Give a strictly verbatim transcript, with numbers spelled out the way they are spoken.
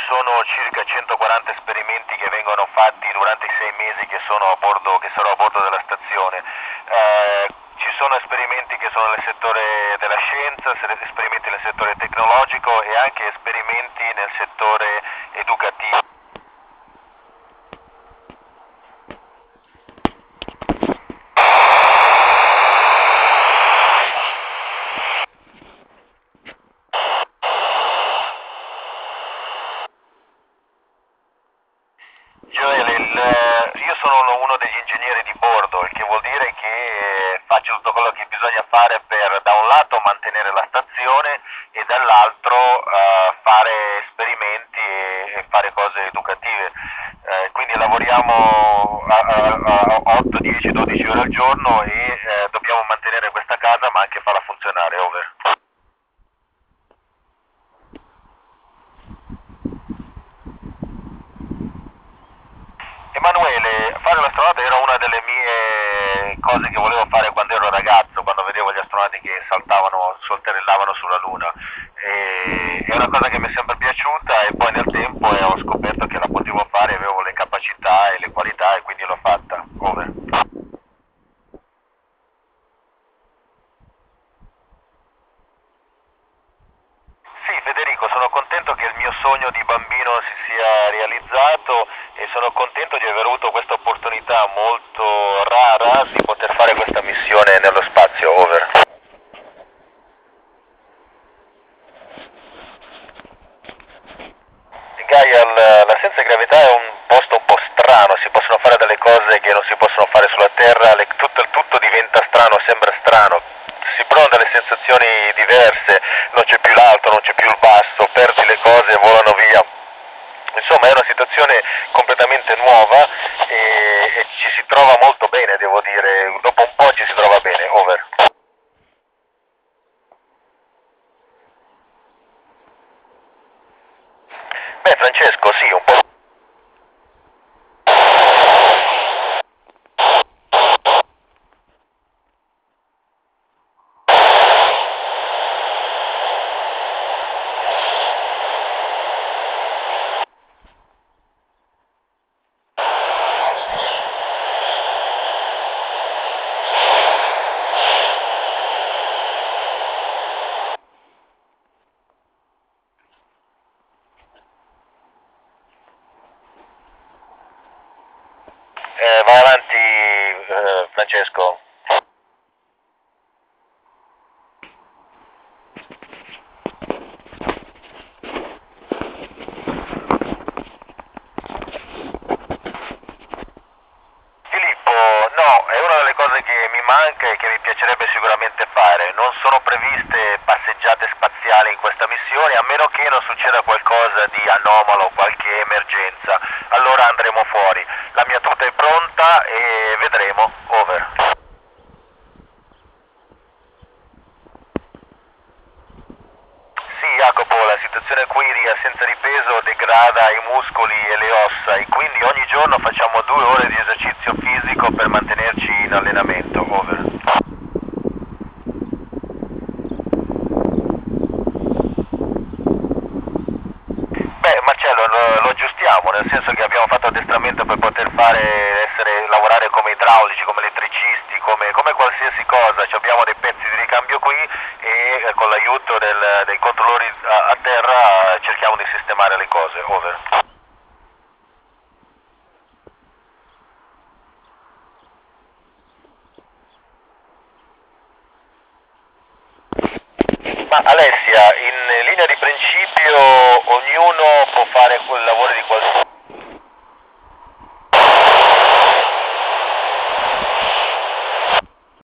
sono circa centoquaranta esperimenti che vengono fatti durante i sei mesi che sono a bordo, che sarò a bordo della stazione. Eh, ci sono esperimenti che sono nel settore della scienza, esperimenti nel settore tecnologico e anche esperimenti nel settore educativo. Joel, il, io sono uno degli ingegneri di bordo, il che vuol dire che faccio tutto quello che bisogna fare per da un lato mantenere la stazione e dall'altro uh, fare esperimenti e, e fare cose educative. Uh, quindi lavoriamo a, a, a otto, dieci, dodici ore al giorno e uh, dobbiamo mantenere questa casa ma anche farla funzionare, over. Emanuele, fare l'astronauta era una delle mie cose che volevo fare quando ero ragazzo, quando vedevo gli astronauti che saltavano, saltellavano sulla Luna. E è una cosa che mi è sempre piaciuta e poi nel tempo eh, ho scoperto che la potevo fare, avevo le capacità e le qualità e quindi l'ho fatta. Over. Sì, Federico, sono contento che il mio sogno di bambino si sia realizzato e sono contento di aver avuto questa opportunità molto rara di poter fare questa missione nello spazio, over. Gaia, la senza gravità è un posto un po' strano, si possono fare delle cose che non si possono fare sulla Terra, le, tutto, il tutto diventa strano, sembra strano, si provano delle sensazioni diverse, non c'è più l'alto, non c'è più il basso, perdi le cose, volano via. Insomma è una situazione completamente nuova e, e ci si trova molto bene, devo dire, dopo un po' ci si trova bene, over. Beh Francesco, sì, un po'. Eh, vai avanti eh, Francesco. Filippo, no, è una delle cose che mi manca e che mi piacerebbe sicuramente fare. Non sono previste passeggiate spaziali in questa missione, a meno che non succeda qualcosa di anomalo, qualche emergenza. Allora andremo fuori. La mia tuta è pronta e vedremo. Over. Sì, Jacopo, la situazione qui di assenza di peso degrada i muscoli e le ossa e quindi ogni giorno facciamo due ore di esercizio fisico per mantenerci in allenamento. Over. Beh, Marcello, lo, lo aggiustiamo, nel senso che abbiamo fatto addestramento per poter fare, essere, lavorare come idraulici, come elettricisti, come, come qualsiasi cosa. Ci abbiamo dei pezzi di ricambio qui e eh, con l'aiuto del, dei controllori a, a terra cerchiamo di sistemare le cose. Over. Ma Alessia, in linea di principio ognuno può fare quel lavoro di qualsiasi